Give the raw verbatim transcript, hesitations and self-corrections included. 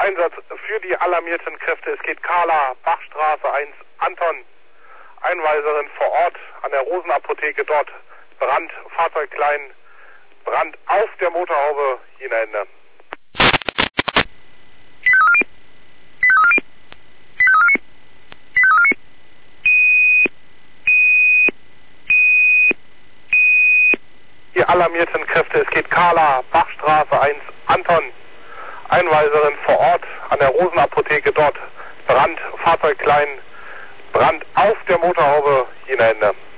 Einsatz für die alarmierten Kräfte. Es geht Carla, Bachstraße eins, Anton, Einweiserin vor Ort an der Rosenapotheke dort. Brand, Fahrzeug klein, Brand auf der Motorhaube, jener Ende. Die alarmierten Kräfte. Es geht Carla, Bachstraße eins, Anton, Einweiserin vor Ort an der Rosenapotheke dort. Brand, Fahrzeug klein, Brand auf der Motorhaube, jener Ende.